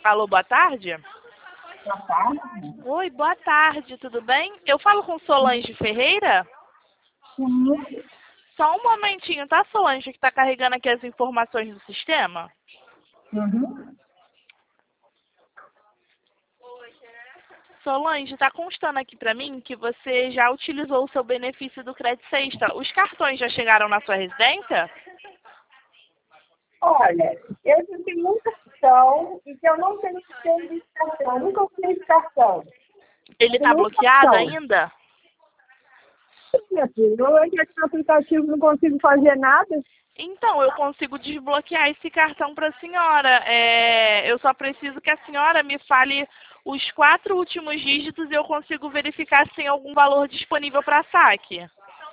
Alô, boa tarde? Boa tarde. Oi, boa tarde, tudo bem? Eu falo com Solange Ferreira? Sim. Só um momentinho, tá, Solange, que tá carregando aqui as informações do sistema? Uhum. Solange, tá constando aqui pra mim que você já utilizou o seu benefício do Crédito Sexta. Os cartões já chegaram na sua residência? Olha, eu tive muita cartão e que eu não tenho sistema de cartão. Eu nunca usei esse cartão. Ele Tenho tá muito bloqueado cartão. ainda? Sim, minha filha. Eu entro aqui no aplicativo não consigo fazer nada. Então, eu consigo desbloquear esse cartão para a senhora. Eu só preciso que a senhora me fale os 4 últimos dígitos e eu consigo verificar se tem algum valor disponível para saque.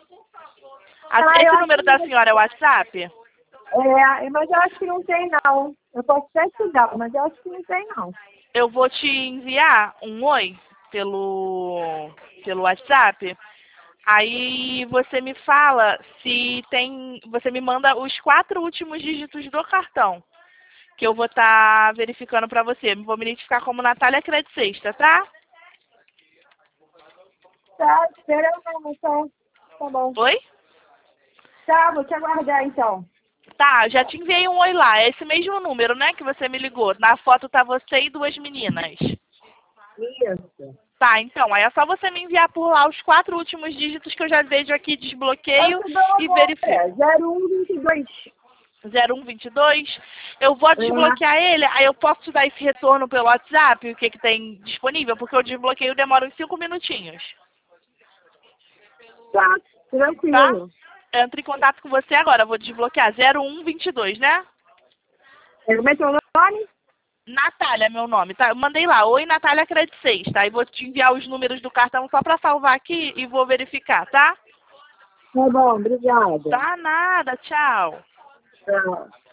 Eu Esse acho número que da senhora é o WhatsApp? mas eu acho que não tem, não. Eu posso até estudar, mas eu acho que não tem, não. Eu vou te enviar um oi pelo WhatsApp. Aí você me fala se tem. Você me manda os 4 últimos dígitos do cartão, que eu vou estar verificando para você. Vou me identificar como Natália Crédito Sexta, tá? Tá, espera então. Tá bom. Oi? Tá, vou te aguardar então. Tá, já te enviei um oi lá. É esse mesmo número, né, que você me ligou. Na foto tá você e 2 meninas. Isso. Tá, então, aí é só você me enviar por lá os 4 últimos dígitos que eu já vejo aqui, Eu desbloqueio te dou e agora. verifico. 0122. 0122. Eu vou É, desbloquear ele, aí eu posso te dar esse retorno pelo WhatsApp, o que que tem disponível, porque o desbloqueio demora uns 5 minutinhos, tá, tá? tranquilo. Eu entro em contato com você agora, eu vou desbloquear 0122, né? Como é teu nome? Natália, meu nome, tá? Eu mandei lá, oi Natália Crédito Sexta. Aí vou te enviar os números do cartão só pra salvar aqui e vou verificar, tá? Tá bom, obrigada. Tá nada, tchau. Tchau.